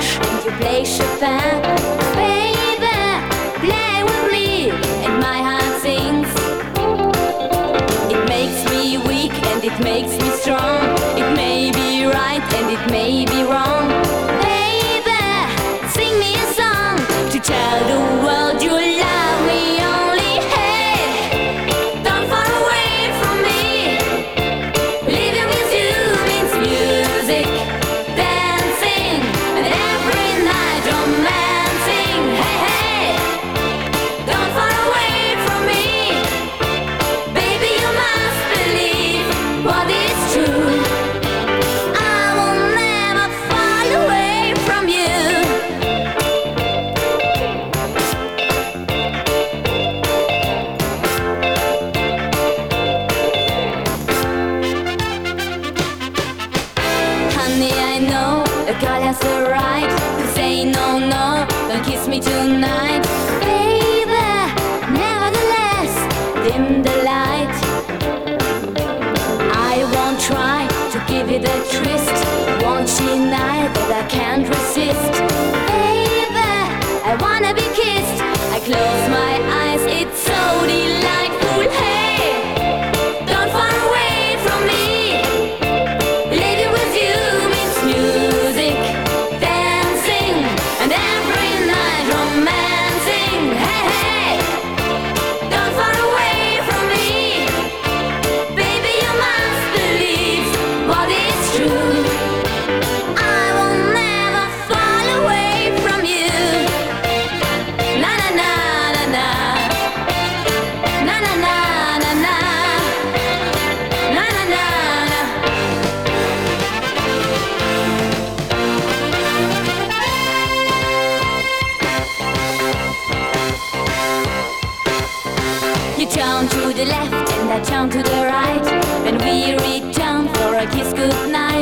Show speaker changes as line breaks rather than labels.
Gavroche and you play Chopin. Baby, play with me and my heart sings. It makes me weak and it makes me strong. It may be right and it may be wrong. Baby, sing me a song to tell the world you love me only. Hey, don't far away from me. Living with you means music, dancing, and every night romancing. Hey, hey, don't far away from me. Baby, you must believe what is true. I will never fall away from you. Honey, I know a girl has the right to say no, no, don't kiss me tonight. Baby, nevertheless, dim the light. I won't try to give it a twist. Won't deny that I can't resist. Baby, I wanna be kissed. I close my eyes, it's so delightful. Hey, don't far away from me. Living with you means music, dancing, and every night romancing. Hey, hey, don't far away from me. Baby, you must believe what is true. I will never fall away from you. Na na na na na. Na na na na na. Na na na na. You turn to the left and I turn to the right. When we return for a kiss goodnight.